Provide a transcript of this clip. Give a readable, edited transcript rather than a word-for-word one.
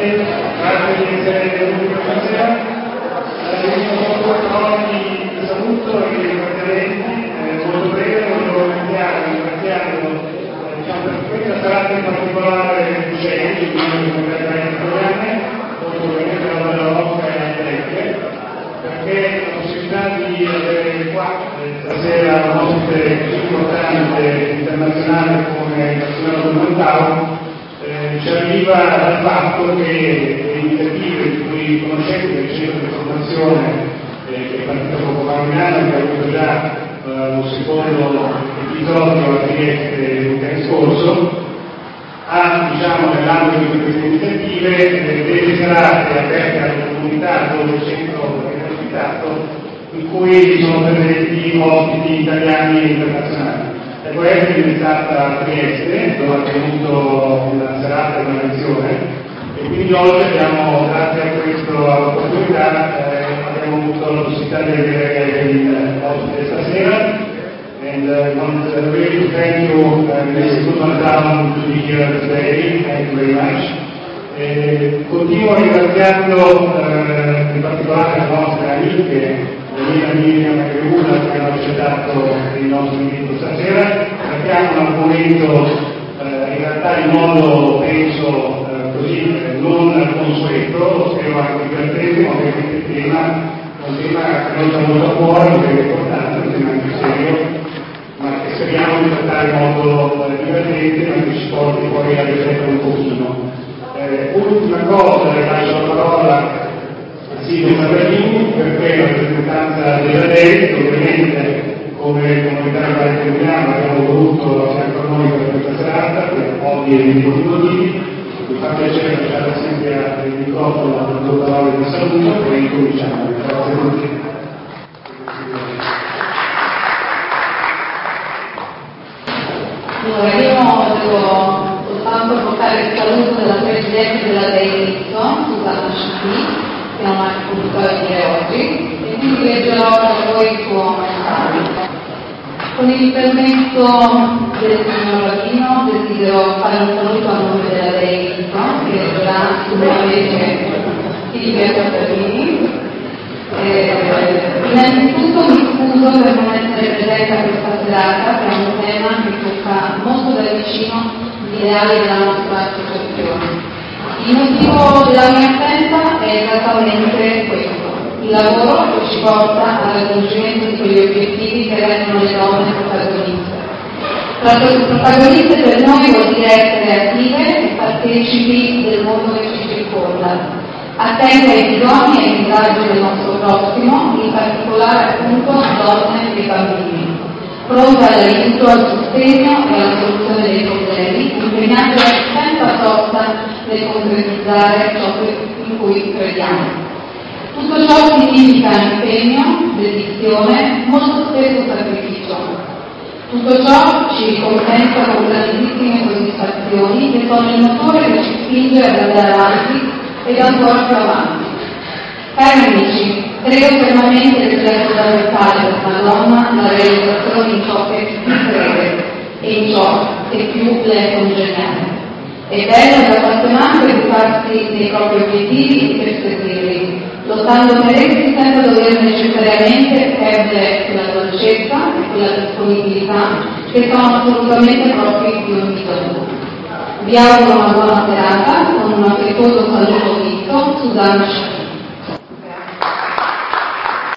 grazie di essere venuti questa sera. Vi saluto e i precedenti, molto breve, volevo ringraziarlo, questa serata in particolare docenti, quindi molto ovviamente la bella nostra e la tecnica, perché la possibilità di avere qua stasera una ospite così importante internazionale come la signora Montao ci arriva dal fatto che le iniziative di cui conoscete del centro di formazione che è partito poco fa a Milano, che ha avuto già un secondo episodio a Trieste il weekend scorso, ha, nell'ambito di queste iniziative delle serate aperte alla comunità dove il centro è ospitato, in cui sono presenti ospiti italiani e internazionali. E poi è stata a Trieste, dove ha tenuto una serata di una lezione, e quindi oggi abbiamo, grazie a questa opportunità, abbiamo avuto la possibilità di avere l'ospite stasera. And I want really to thank you, Mr. Kumantam, to be here today. Thank you very much. Continuo ringraziando in particolare le nostre amiche, Miriam e Una, che hanno accettato il nostro invito stasera. Trattiamo un argomento in realtà in modo, penso, così non consueto, spero anche divertente, ma ovviamente il tema è un tema che non sta molto a cuore, un tema importante, un tema anche serio, ma che speriamo di trattare in modo divertente, ma che ci porti poi a riflettere un pochino. Ultima cosa, le lascio la parola a Silvio Savallini, perché la rappresentanza della DEI, ovviamente come comunità di Milano abbiamo voluto fianco a noi per questa serata, per ovvi e motivi. Mi fa piacere lasciare sempre il microfono per due parole di saluto e incominciamo. Grazie a tutti. Allora, io devo soltanto portare il saluto della Presidente della DEI, Susanna Scitti, che non ha potuto venire oggi, e quindi leggerò per voi il suo messaggio. Con il permesso del signor Lavino desidero fare un saluto a nome della DEI, che leggerà sicuramente Silvia Cappellini. Innanzitutto mi scuso per non essere presente a questa serata, che è un tema che tocca molto da vicino gli ideali della nostra associazione. Il motivo della mia assenza è esattamente questo: il lavoro che ci porta al raggiungimento di quegli obiettivi che rendono le donne protagoniste. Protagoniste per noi vuol dire essere attive e partecipi del mondo che ci circonda, attente ai bisogni e ai disagi del nostro prossimo, in particolare appunto donne e bambini, pronte all'aiuto, al sostegno e alla soluzione dei problemi, impegnate senza sosta nel concretizzare ciò in cui crediamo. Tutto ciò significa impegno, dedizione, molto spesso sacrificio. Tutto ciò ci ricompensa con grandissime soddisfazioni che sono il motore che ci spinge ad andare avanti ed ancora più avanti. Cari amici, credo fermamente che sia fondamentale per una donna la realizzazione in ciò che più crede e in ciò che più le è congeniale. È bello ed appassionante educarsi nei propri obiettivi e perseguirli, lottando per essi senza dover necessariamente perdere quella dolcezza e quella disponibilità che sono assolutamente propri di ogni donna. Vi auguro una buona serata con un affettuoso saluto Susanna Scitti.